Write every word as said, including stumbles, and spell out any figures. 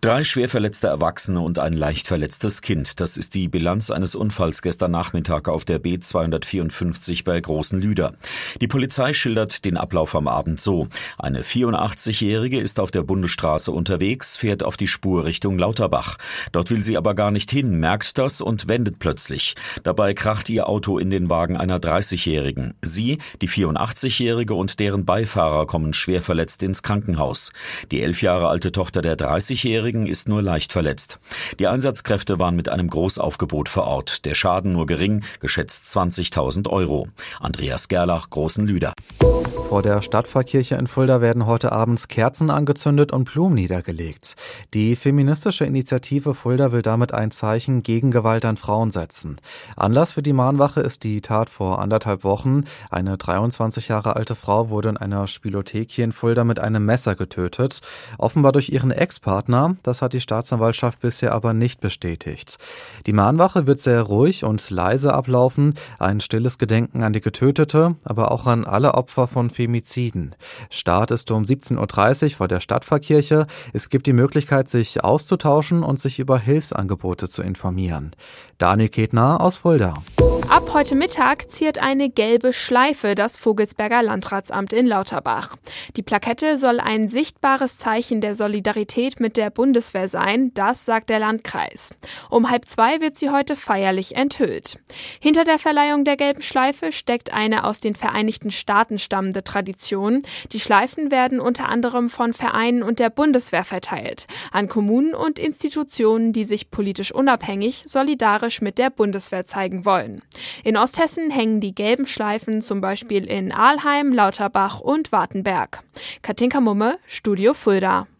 Drei schwer verletzte Erwachsene und ein leicht verletztes Kind. Das ist die Bilanz eines Unfalls gestern Nachmittag auf der B zweihundertvierundfünfzig bei Großen Lüder. Die Polizei schildert den Ablauf am Abend so. Eine vierundachtzigjährige ist auf der Bundesstraße unterwegs, fährt auf die Spur Richtung Lauterbach. Dort will sie aber gar nicht hin, merkt das und wendet plötzlich. Dabei kracht ihr Auto in den Wagen einer dreißigjährigen. Sie, die vierundachtzigjährige und deren Beifahrer kommen schwer verletzt ins Krankenhaus. Die elf Jahre alte Tochter der dreißigjährigen ist nur leicht verletzt. Die Einsatzkräfte waren mit einem Großaufgebot vor Ort. Der Schaden nur gering, geschätzt zwanzigtausend Euro. Andreas Gerlach, Großen Lüder. Vor der Stadtpfarrkirche in Fulda werden heute abends Kerzen angezündet und Blumen niedergelegt. Die feministische Initiative Fulda will damit ein Zeichen gegen Gewalt an Frauen setzen. Anlass für die Mahnwache ist die Tat vor anderthalb Wochen. Eine dreiundzwanzig Jahre alte Frau wurde in einer Spielothek hier in Fulda mit einem Messer getötet. Offenbar durch ihren Ex-Partner. Das hat die Staatsanwaltschaft bisher aber nicht bestätigt. Die Mahnwache wird sehr ruhig und leise ablaufen. Ein stilles Gedenken an die Getötete, aber auch an alle Opfer von Femiziden. Start ist um siebzehn Uhr dreißig vor der Stadtpfarrkirche. Es gibt die Möglichkeit, sich auszutauschen und sich über Hilfsangebote zu informieren. Daniel Ketner aus Fulda. Ab heute Mittag ziert eine gelbe Schleife das Vogelsberger Landratsamt in Lauterbach. Die Plakette soll ein sichtbares Zeichen der Solidarität mit der Bundeswehr sein, das sagt der Landkreis. Um halb zwei wird sie heute feierlich enthüllt. Hinter der Verleihung der gelben Schleife steckt eine aus den Vereinigten Staaten stammende Tradition. Die Schleifen werden unter anderem von Vereinen und der Bundeswehr verteilt, an Kommunen und Institutionen, die sich politisch unabhängig, solidarisch mit der Bundeswehr zeigen wollen. In Osthessen hängen die gelben Schleifen zum Beispiel in Aalheim, Lauterbach und Wartenberg. Katinka Mumme, Studio Fulda.